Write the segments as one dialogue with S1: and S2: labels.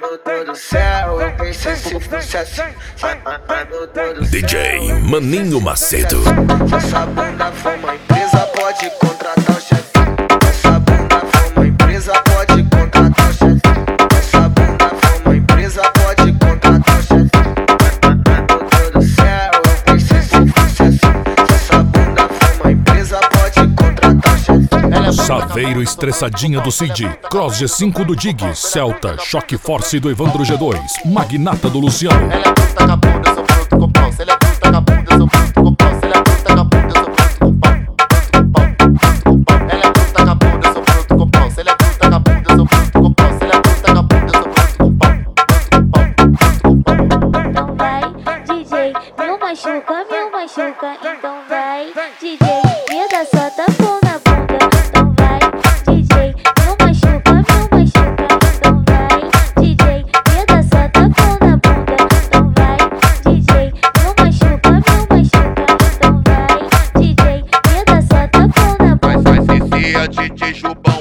S1: meu Deus do céu, eu pensei se fosse assim. Ai, meu Deus do céu.
S2: DJ Maninho Macedo.
S1: Se essa bunda for uma empresa, pode contratar o chefe. Essa bunda for uma empresa, pode contratar o chefe. Essa bunda for uma empresa, pode contratar o chefe. Ai, meu Deus do céu, eu pensei se fosse assim. Se essa bunda for uma empresa, pode contratar o chefe.
S2: Saveiro Estressadinha do Cid, Cross G5 do Dig, Celta, Choque Force do Evandro G2, Magnata do Luciano.
S3: Ela é bruta, vagabunda, eu sou bruto com pau. Se ela é bruta, vagabunda, eu sou bruto com pau. Se ela é bruta, vagabunda, eu sou bruto com pau. Ela é bruta, vagabunda, eu sou bruto com pau. Se ela é bruta, vagabunda, eu sou bruto com pau. Se ela é bruta, vagabunda, eu sou bruto com pau.
S4: Então vai, DJ, me machuca, então vai, DJ, me dá só tapão na bunda. Então vai, DJ, me machuca, então vai, DJ, me dá só tapão na bunda. Então vai, DJ, me machuca, então vai, DJ, me dá só tapão na bunda.
S3: Vai, Cici, é DJ Jubão.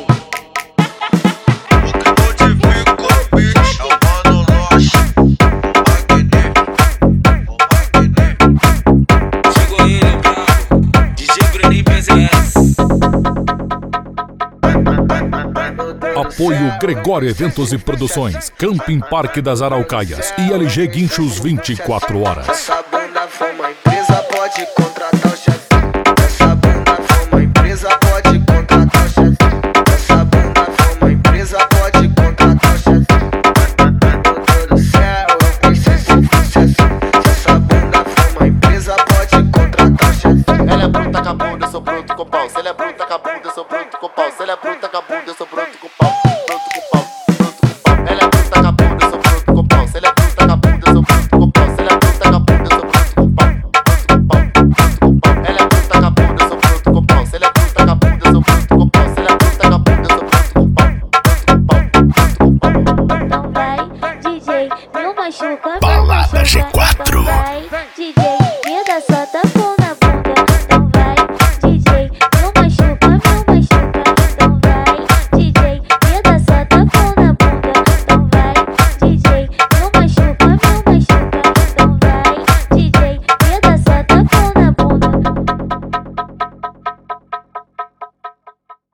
S2: Apoio Gregório Eventos e Produções, Camping Parque das Araucaias e LG Guinchos 24 horas.
S1: Essa bunda for uma empresa, pode contratar o chefe. Essa bunda for uma empresa, pode contratar o chefe. Essa bunda for uma empresa, pode contratar o chefe. Ai, meu Deus do céu, eu pensei se fosse assim. Se essa bunda for uma empresa, pode contratar o chefe.
S3: Ela é bruta, vagabunda, eu sou bruto com pau. Se ela é bruta, vagabunda, eu sou bruto com pau. Se ela é bruta, vagabunda, eu sou bruto com pau.